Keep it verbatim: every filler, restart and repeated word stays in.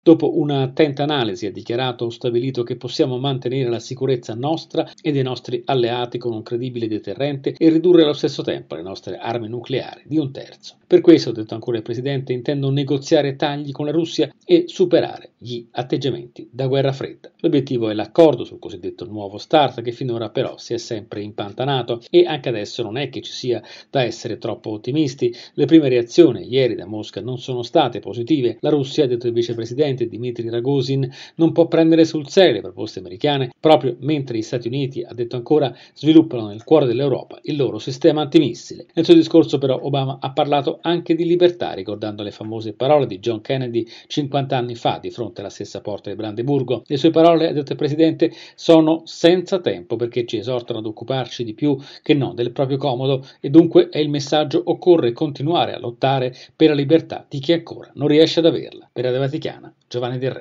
Dopo un'attenta analisi ha dichiarato o stabilito che possiamo mantenere la sicurezza nostra e dei nostri alleati con un credibile deterrente e ridurre allo stesso tempo le nostre armi nucleari di un terzo. Per questo, ha detto ancora il Presidente, intendo negoziare tagli con la Russia e superare gli atteggiamenti da guerra fredda. L'obiettivo è l'accordo sul cosiddetto nuovo START, che finora però si è sempre impantanato e anche adesso non è che ci sia da essere troppo ottimisti. Le prime reazioni ieri da Mosca non sono state positive. La Russia, ha detto il vicepresidente Dmitry Rogozin, non può prendere sul serio le proposte americane proprio mentre gli Stati Uniti, ha detto ancora, sviluppano nel cuore dell'Europa il loro sistema antimissile. Nel suo discorso però Obama ha parlato anche di libertà, ricordando le famose parole di John Kennedy cinquanta anni fa di fronte alla stessa porta di Brandeburgo. Le sue parole, ha detto il Presidente, sono senza tempo perché ci esortano ad occuparci di più che non del proprio comodo e dunque è il messaggio: occorre continuare a lottare per la libertà di chi ancora non riesce ad averla. Per Radio Vaticana, Giovanni Del Re.